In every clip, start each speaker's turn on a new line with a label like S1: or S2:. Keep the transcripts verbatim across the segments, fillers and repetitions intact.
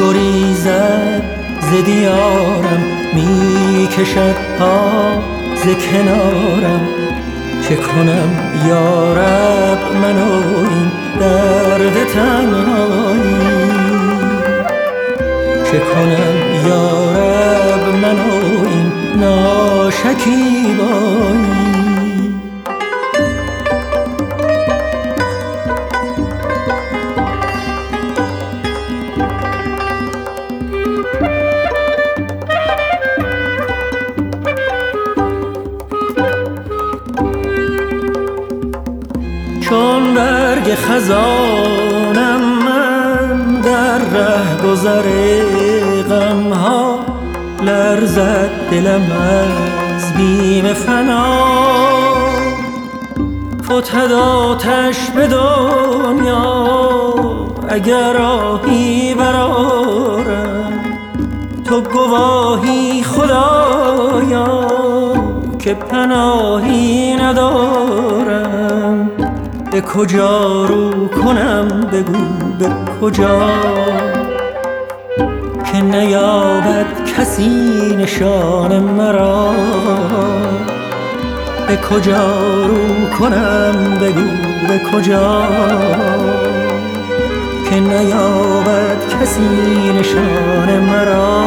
S1: گریزد ز دیارم، می کشد پا ز کنارم. چه کنم یارب من و این درد تنهایی، چه کنم یارب من و این ناشکیبایی. چون برگ خزانم من در ره گذر غمها، لرزد دلم از بیم فنا. فتد آتش به دنیا اگر آهی برآرم، تو گواهی خدایا که پناهی ندارم. به کجا رو کنم بگو به کجا، که نیابد کسی نشان مرا. به کجا رو کنم بگو به کجا، که نیابد کسی نشان مرا.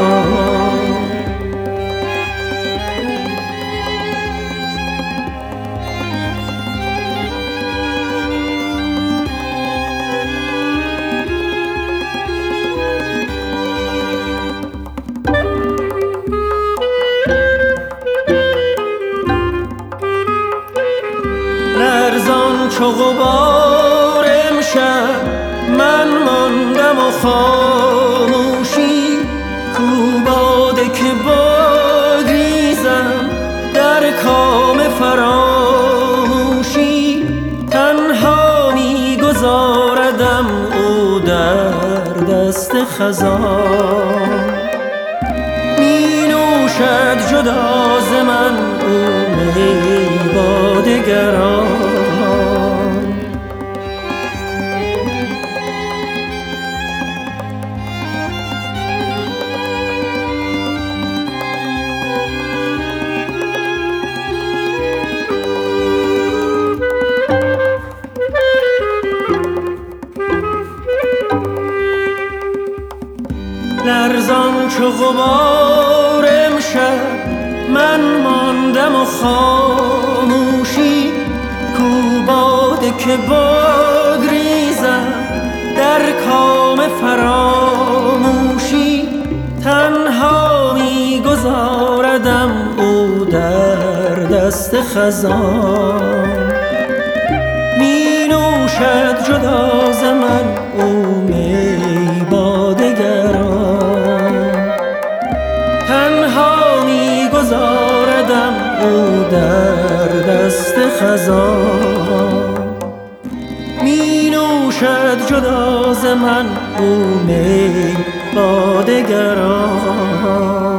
S1: لرزان چو غبار امشب من ماندم و خاموشی، کو باده که بگریزم در کام فراموشی. تنها می گذاردم او در دست خزان، می نوشد جدا ز من او می با دگران. لرزان چو غبار امشب من ماندم و خاموشی، کو باده که بگریزم در کام فراموشی. تنها می گذاردم او در دست خزان، می نوشد جدا ز من او می با دگران. تنها می گذاردم او در دست خزان، می نوشد جدا ز من او می با دگران.